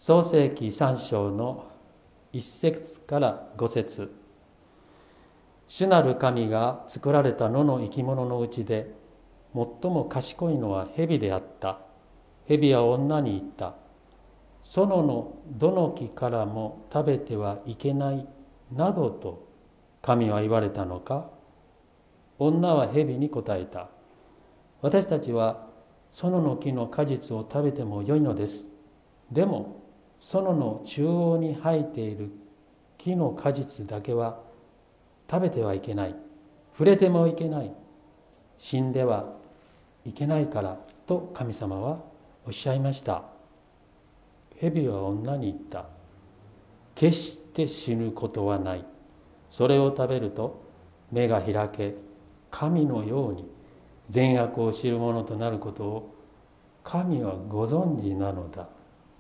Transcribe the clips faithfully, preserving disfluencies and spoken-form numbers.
創世記さん章のいっ節からご節。主なる神が作られた野の生き物のうちで最も賢いのは蛇であった。蛇は女に言った。園のどの木からも食べてはいけないなどと神は言われたのか。女は蛇に答えた。私たちは園の木の果実を食べてもよいのです。でも園の中央に生えている木の果実だけは食べてはいけない。触れてもいけない。死んではいけないからと神様はおっしゃいました。蛇は女に言った。決して死ぬことはない。それを食べると目が開け、神のように善悪を知るものとなることを神はご存知なのだ。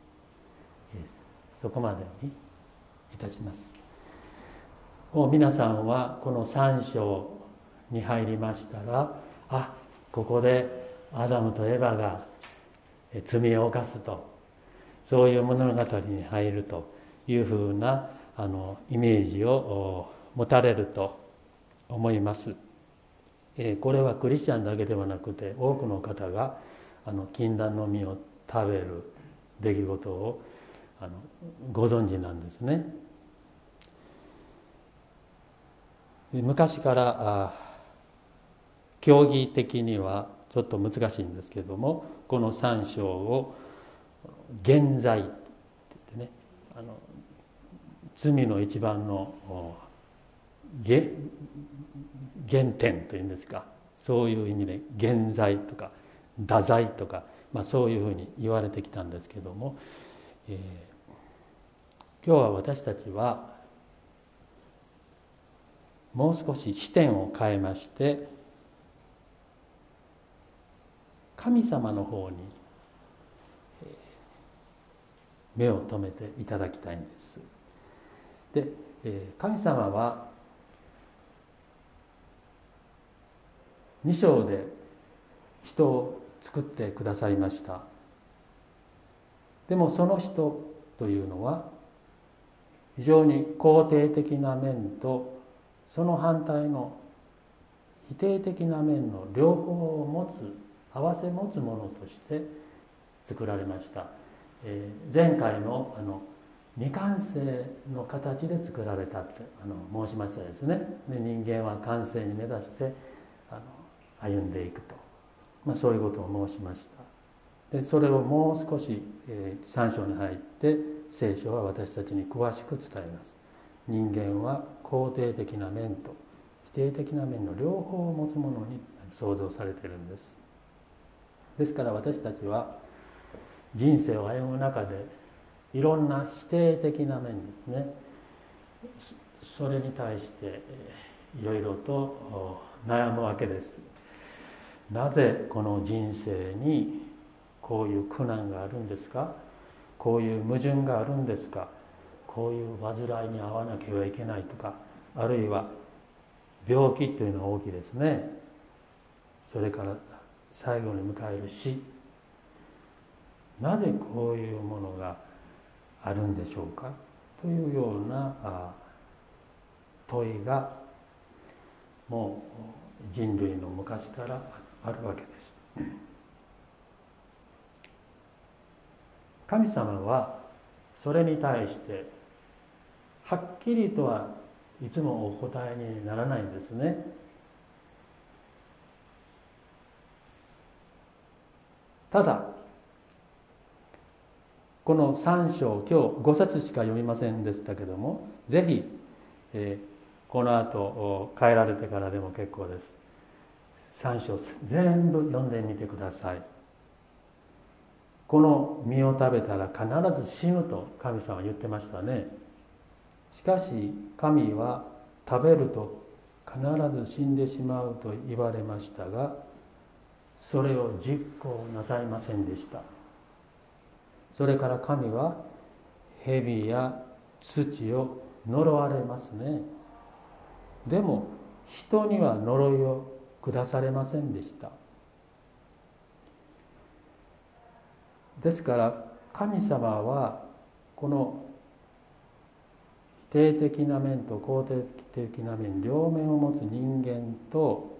そこまでにいたします。もう皆さんはこのさん章に入りましたら、あ、ここでアダムとエバが罪を犯すと、そういう物語に入るというふうなあのイメージを持たれると思います。これはクリスチャンだけではなくて、多くの方があの禁断の実を食べる出来事をあのご存知なんですね。昔から教義的にはちょっと難しいんですけども、このさん章を原罪って言ってね、あの罪の一番の原原点というんですか、そういう意味で原罪とか堕罪とか、まあ、そういうふうに言われてきたんですけども、えー、今日は私たちはもう少し視点を変えまして、神様の方に目を留めていただきたいんです。で、神様はに章で人を作ってくださいました。でもその人というのは非常に肯定的な面とその反対の否定的な面の両方を持つ、併せ持つものとして作られました。えー、前回のあの未完成の形で作られたってあの申しましたですね。で、人間は完成に目指してあの歩んでいくと、まあ、そういうことを申しました。でそれをもう少し、えー、さん章に入って聖書は私たちに詳しく伝えます。人間は肯定的な面と否定的な面の両方を持つものに創造されているんです。ですから私たちは人生を歩む中でいろんな否定的な面ですね、それに対していろいろと悩むわけです。なぜこの人生にこういう苦難があるんですか、こういう矛盾があるんですか、こういう煩いに遭わなければいけないとか、あるいは病気というのは大きいですね。それから最後に迎える死、なぜこういうものがあるんでしょうかというような問いがもう人類の昔からあるわけです。神様はそれに対してはっきりとはいつもお答えにならないんですね。ただこのさん章、今日ご節しか読みませんでしたけども、ぜひ、えー、この後帰られてからでも結構です。さん章全部読んでみてください。この実を食べたら必ず死ぬと神様は言ってましたね。しかし神は食べると必ず死んでしまうと言われましたが、それを実行なさいませんでした。それから神は蛇や土を呪われますね。でも人には呪いを下されませんでした。ですから神様はこの否定的な面と肯定的な面、両面を持つ人間と、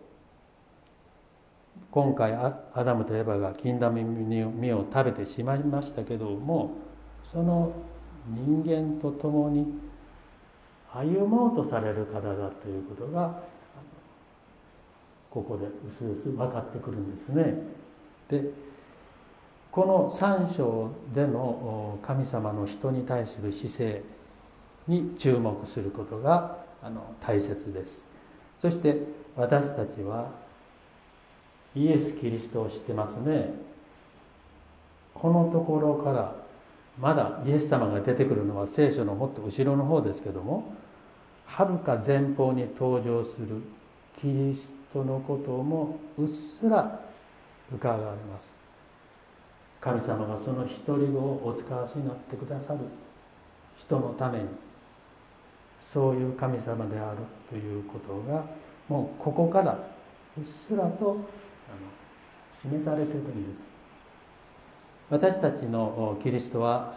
今回アダムとエバが禁断の実を食べてしまいましたけども、その人間と共に歩もうとされる方だということがここでうすうす分かってくるんですね。でこの三章での神様の人に対する姿勢に注目することがあの大切です。そして私たちはイエス・キリストを知ってますね。このところからまだイエス様が出てくるのは聖書のもっと後ろの方ですけども、はるか前方に登場するキリストのこともうっすら伺われます。神様がその一人子をお使わしになってくださる人のために、そういう神様であるということがもうここからうっすらとあの示されているんです。私たちのキリストは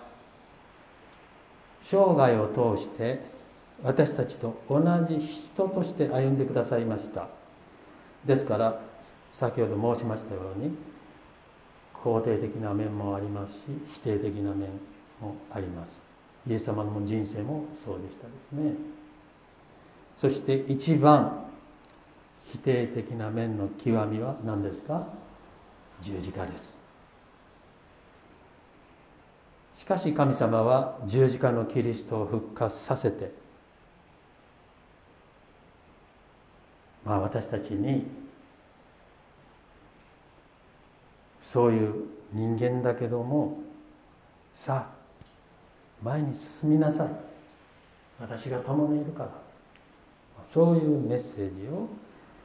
生涯を通して私たちと同じ人として歩んでくださいました。ですから先ほど申しましたように肯定的な面もありますし、否定的な面もあります。イエス様の人生もそうでしたですね。そして一番否定的な面の極みは何ですか？十字架です。しかし神様は十字架のキリストを復活させて、まあ私たちにそういう人間だけども、さあ前に進みなさい、私が共にいるから、そういうメッセージを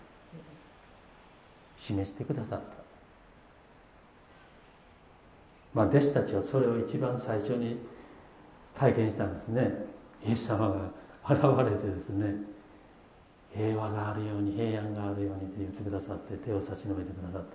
示してくださった。まあ弟子たちはそれを一番最初に体験したんですね。イエス様が現れてですね、平和があるように、平安があるようにと言ってくださって、手を差し伸べてくださった。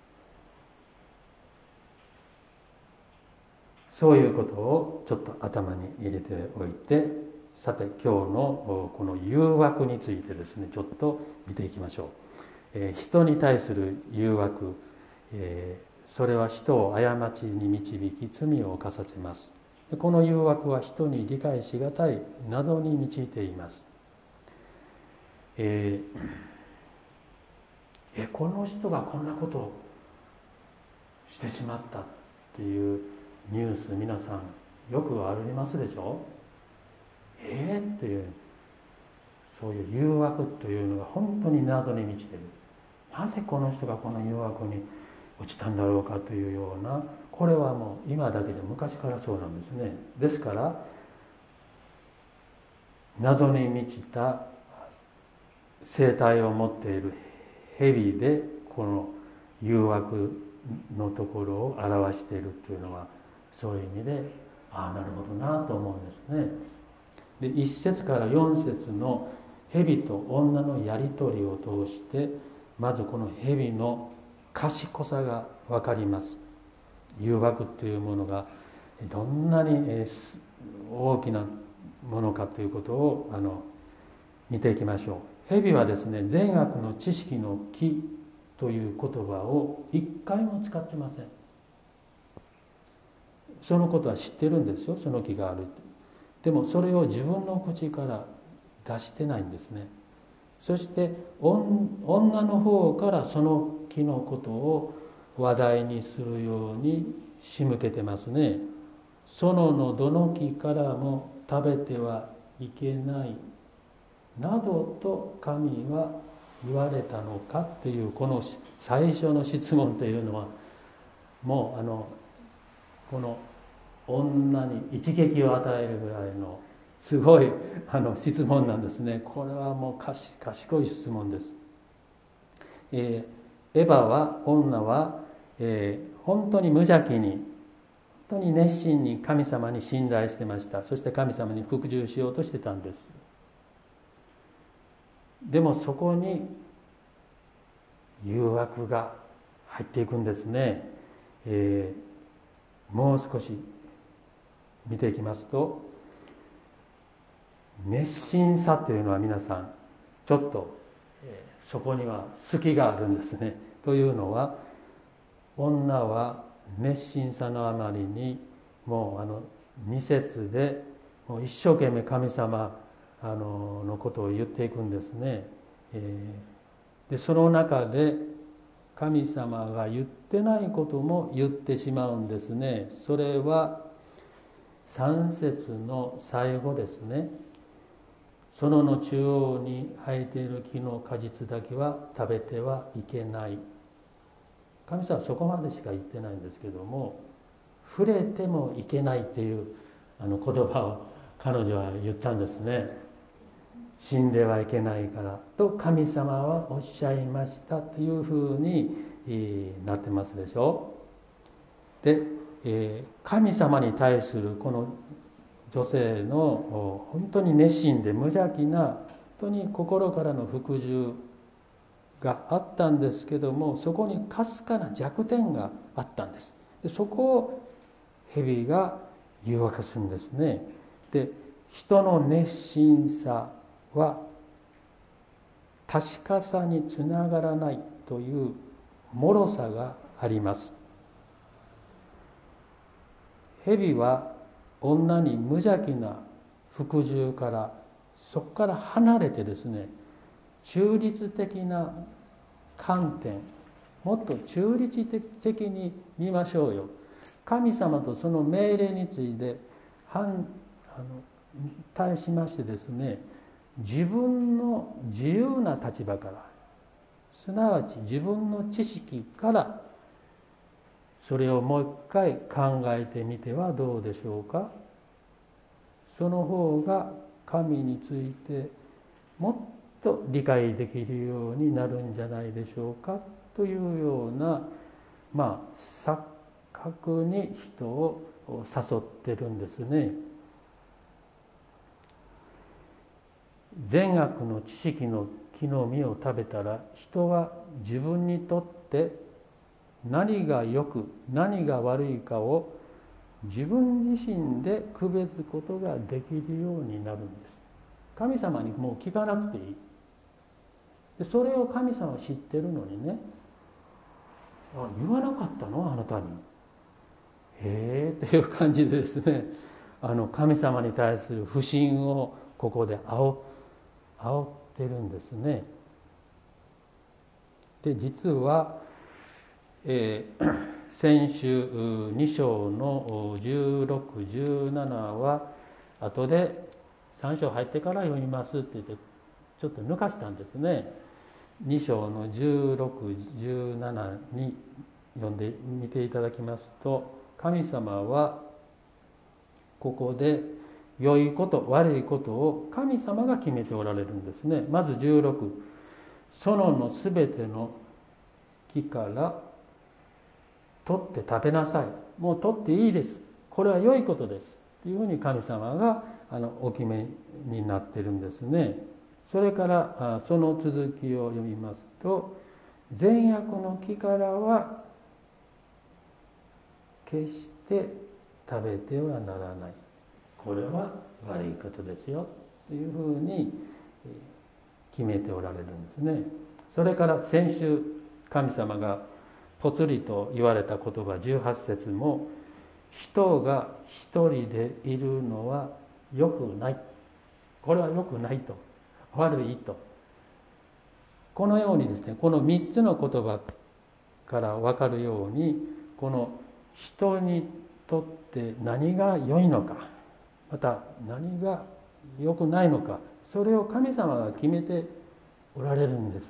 そういうことをちょっと頭に入れておいて、さて今日のこの誘惑についてですね、ちょっと見ていきましょう。えー、人に対する誘惑、えー、それは人を過ちに導き罪を犯させます。この誘惑は人に理解しがたい謎に満ちています。えー、えこの人がこんなことをしてしまったっていうニュース、皆さんよくありますでしょ。えー、っていうそういう誘惑というのが本当に謎に満ちている。なぜこの人がこの誘惑に落ちたんだろうかというような、これはもう今だけで昔からそうなんですね。ですから謎に満ちた生態を持っている蛇でこの誘惑のところを表しているというのは、そういう意味でああなるほどなと思うんですね。でいっ節からよん節の蛇と女のやり取りを通して、まずこの蛇の賢さが分かります。誘惑というものがどんなに大きなものかということをあの見ていきましょう。蛇はですね、善悪の知識の木という言葉を一回も使ってません。そのことは知ってるんですよ、その木がある。でもそれを自分の口から出してないんですね。そして女の方からその木のことを話題にするように仕向けてますね。園のどの木からも食べてはいけないなどと神は言われたのかっていう、この最初の質問というのは、もうあのこの女に一撃を与えるぐらいのすごいあの質問なんですね。これはもう賢い質問です。えー、エヴァは女は、えー、本当に無邪気に、本当に熱心に神様に信頼してました。そして神様に服従しようとしてたんです。でもそこに誘惑が入っていくんですね。えー、もう少し見ていきますと、熱心さというのは皆さんちょっと、えー、そこには隙があるんですね。というのは、女は熱心さのあまりにもうあのに節でもう一生懸命神様あののことを言っていくんですね。えー、でその中で神様が言ってないことも言ってしまうんですね。それはさん節の最後ですね。園の中央に生えている木の果実だけは食べてはいけない。神様はそこまでしか言ってないんですけども、触れてもいけないっていうあの言葉を彼女は言ったんですね。死んではいけないからと神様はおっしゃいましたというふうになってますでしょう。で、えー、神様に対するこの女性の本当に熱心で無邪気な本当に心からの服従があったんですけども、そこにかすかな弱点があったんです。でそこを蛇が誘惑するんですね。で、人の熱心さは確かさにつながらないという脆さがあります。蛇は女に無邪気な服従からそこから離れてですね、中立的な観点、もっと中立的に見ましょうよ。神様とその命令について反あの対しましてですね、自分の自由な立場から、すなわち自分の知識からそれをもう一回考えてみてはどうでしょうか。その方が神についてもっと理解できるようになるんじゃないでしょうかというような、まあ錯覚に人を誘ってるんですね。善悪の知識の木の実を食べたら、人は自分にとって何が良く何が悪いかを自分自身で区別すことができるようになるんです。神様にもう聞かなくていい。でそれを神様は知ってるのにね、あ、言わなかったのあなたに、へえっていう感じでですね、あの神様に対する不信をここで煽煽ってるんですね。で実は、えー、先週に章のじゅうろく、じゅうななは後でさん章入ってから読みますって言ってちょっと抜かしたんですね。に章のじゅうろく、じゅうななに読んでみていただきますと、神様はここで良いこと悪いことを神様が決めておられるんですね。まずじゅうろく、園のすべての木から取って食べなさい、もう取っていいです、これは良いことですというふうに神様があのお決めになっているんですね。それからその続きを読みますと、善悪の木からは決して食べてはならない、これは悪いことですよというふうに決めておられるんですね。それから先週神様がぽつりと言われた言葉じゅうはち節も、人が一人でいるのは良くない、これは良くないと、悪いと、このようにですね、このみっつの言葉から分かるように、この人にとって何が良いのか、また何が良くないのか、それを神様が決めておられるんです。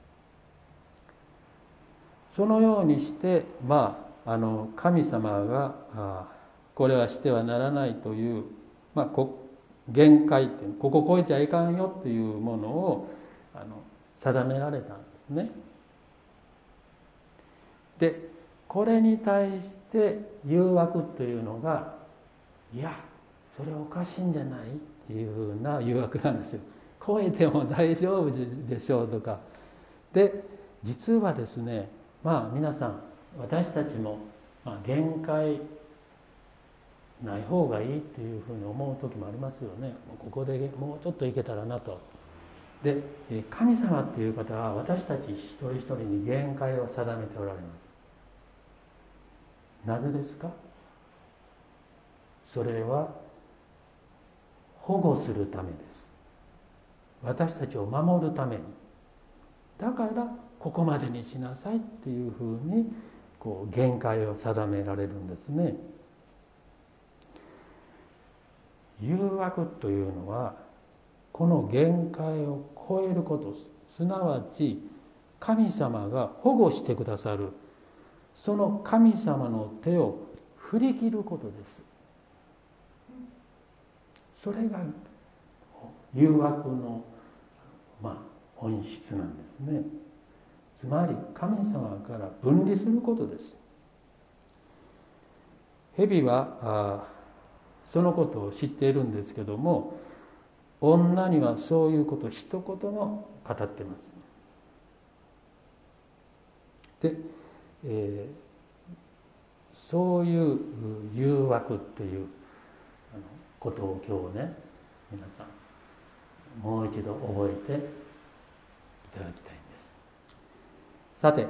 そのようにして、まあ、あの神様があこれはしてはならないという、まあ、こ限界ってここ超えちゃいかんよというものをあの定められたんですね。でこれに対して誘惑というのが、いやそれおかしいんじゃないっていうふうな誘惑なんですよ。超えても大丈夫でしょうとかで、実はですね、まあ皆さん私たちも限界ない方がいいっていうふうに思う時もありますよね。ここでもうちょっといけたらなと。で神様っていう方は私たち一人一人に限界を定めておられます。なぜですか？それは保護するためです。私たちを守るために。だからここまでにしなさいっていうふうにこう限界を定められるんですね。誘惑というのはこの限界を超えること、すなわち神様が保護してくださるその神様の手を振り切ることです。それが誘惑の、まあ、本質なんですね。つまり神様から分離することです。蛇はあそのことを知っているんですけども、女にはそういうこと一言も語ってます。で、えー、そういう誘惑っていうことを今日ね、皆さんもう一度覚えていただきたいんです。さて、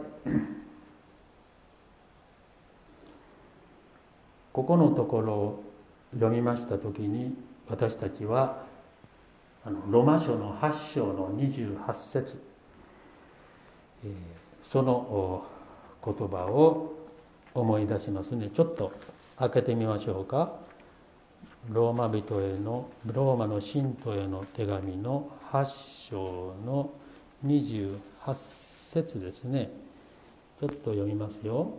ここのところを読みましたときに、私たちはあのロマ書のはち章のにじゅうはち節、えー、その言葉を思い出しますね。ちょっと開けてみましょうか。ローマ人へのローマの信徒への手紙のはち章のにじゅうはち節ですね。ちょっと読みますよ。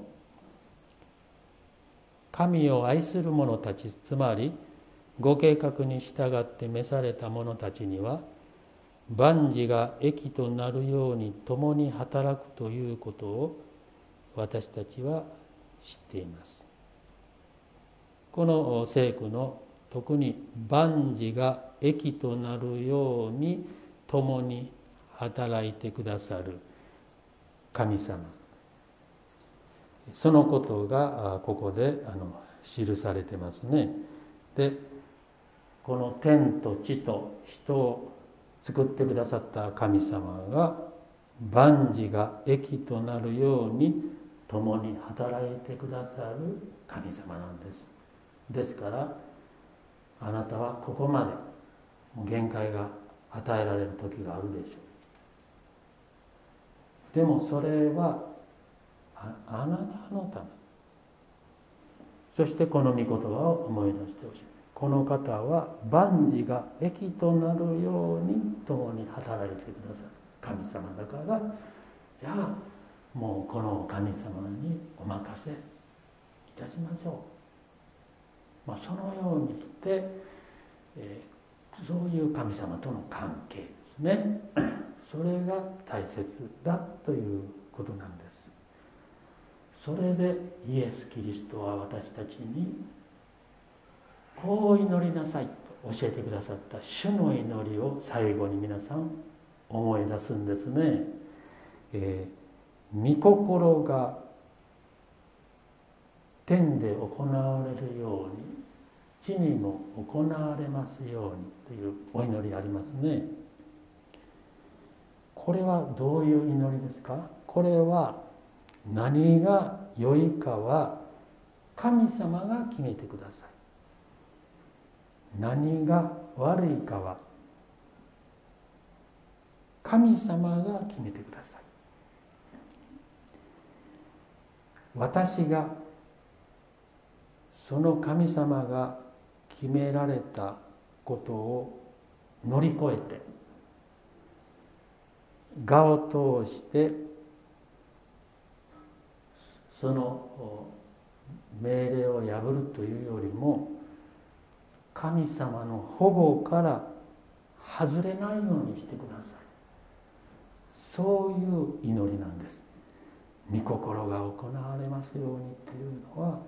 神を愛する者たち、つまりご計画に従って召された者たちには、万事が益となるように共に働くということを私たちは知っています。この聖句の特に万事が益となるように共に働いてくださる神様、そのことがここであの記されてますね。で、この天と地と人を作ってくださった神様が万事が益となるように共に働いてくださる神様なんです。ですからあなたはここまで限界が与えられる時があるでしょう。でもそれは あ, あなたのため。そしてこの御言葉を思い出してほしい。この方は万事が益となるように共に働いてくださる神様だから、じゃあもうこの神様にお任せいたしましょう。まあ、そのようにして、えー、そういう神様との関係ですね。それが大切だということなんです。それでイエス・キリストは私たちにこう祈りなさいと教えてくださった主の祈りを最後に皆さん思い出すんですね。えー、御心が天で行われるように地にも行われますようにというお祈りありますね。これはどういう祈りですか？これは何が良いかは神様が決めてください。何が悪いかは神様が決めてください。私がその神様が決められたことを乗り越えて我を通してその命令を破るというよりも神様の保護から外れないようにしてください。そういう祈りなんです。御心が行われますようにというのは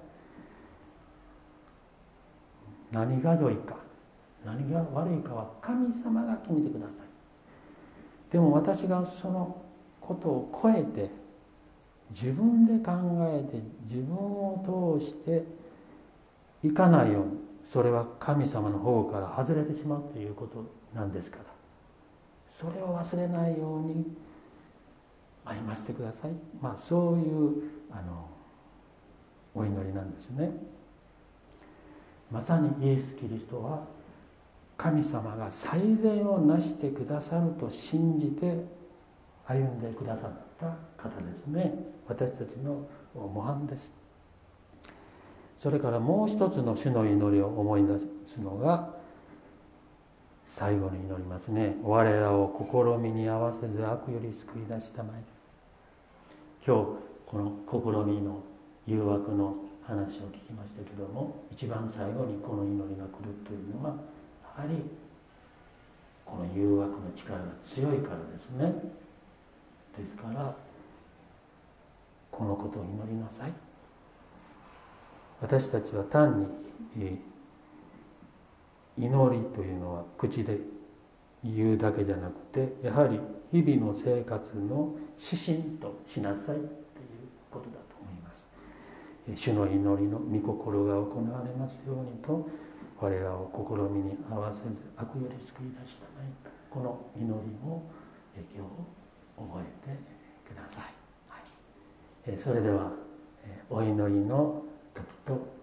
何が良いか何が悪いかは神様が決めてください。でも私がそのことを超えて自分で考えて自分を通していかないように、それは神様の方から外れてしまうということなんですから、それを忘れないように歩ませてください。まあそういうあのお祈りなんですね。まさにイエス・キリストは神様が最善をなしてくださると信じて歩んでくださった方ですね。私たちの模範です。それからもう一つの主の祈りを思い出すのが最後に祈りますね。我らを試みに合わせず悪より救い出したまえ。今日この試みの誘惑の話を聞きましたけども、一番最後にこの祈りが来るというのはやはりこの誘惑の力が強いからですね。ですからこのことを祈りなさい。私たちは単に祈りというのは口で言うだけじゃなくて、やはり日々の生活の指針としなさいということだと思います。主の祈りの御心が行われますようにと、我らを試みに合わせず悪より救い出したまえ、この祈りを今日覚えてください。はい、それではお祈りの時と